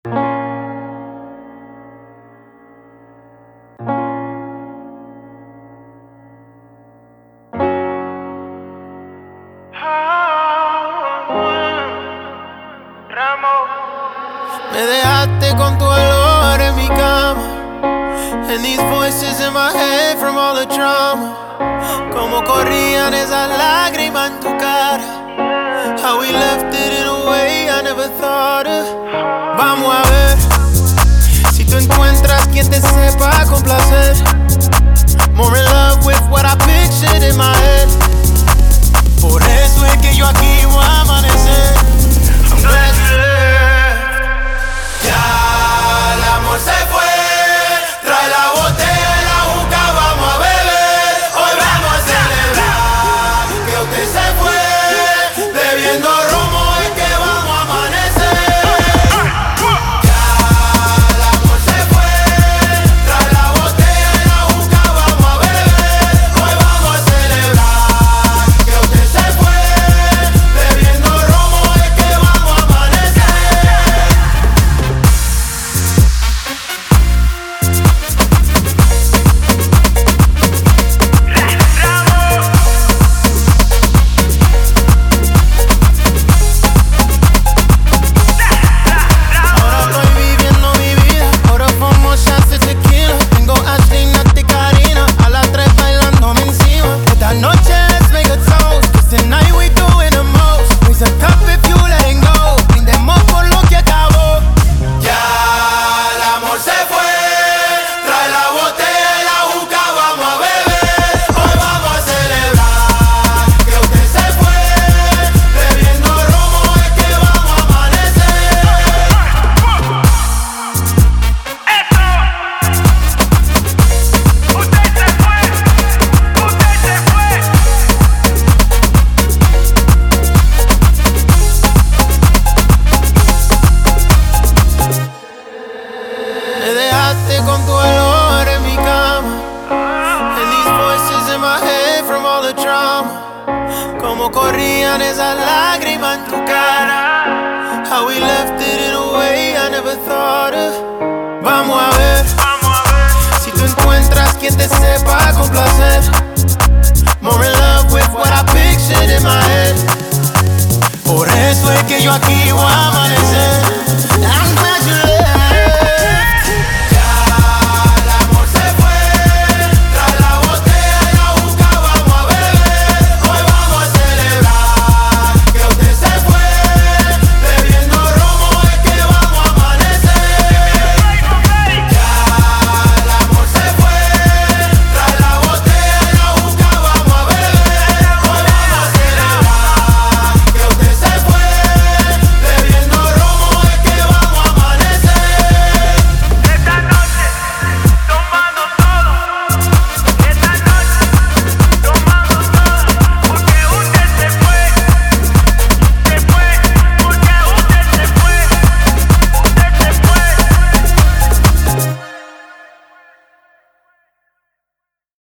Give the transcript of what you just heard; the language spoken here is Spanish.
Me dejaste con tu olor en mi cama, and these voices in my head from all the drama. Como corrían esas lágrimas en tu cara, how we left it in a way I never thought of. Vamos a ver si tú encuentras quien te sepa complacer. More in love with what I pictured in my head. Por eso es que yo aquí voy a amanecer. I'm glad you left. Ya el amor se fue. Trae la botella y la juca, vamos a beber. Hoy vamos a celebrar que usted se fue. Bebiendo romo es que vamos a amanecer. Ya el amor se fue. Trae la botella y la juca, vamos a beber. Hoy vamos a celebrar que usted se fue. Bebiendo romo es que vamos a amanecer. Ahora estoy viviendo mi vida. Ahora fumo shots de tequila. Tengo Ashley, Nati, Karina. A las 3 bailándome encima. Esta noche let's make a toast, 'cause tonight we doing the most. Raise a cup if you letting go. Brindemos por lo que acabó. Ya el amor se fue. Trae la botella y la juca, vamos a beber. Hoy vamos a celebrar que usted se fue. Bebiendo romo es que vamos a amanecer. Me dejaste con tu olor en mi cama, and these voices in my head from all the drama. Como corrían esas lágrimas en tu cara, how we left it in a way I never thought of. Vamos a ver si tú encuentras quien te sepa complacer. More in love with what I pictured in my head. Por eso es que yo aquí voy a amanecer.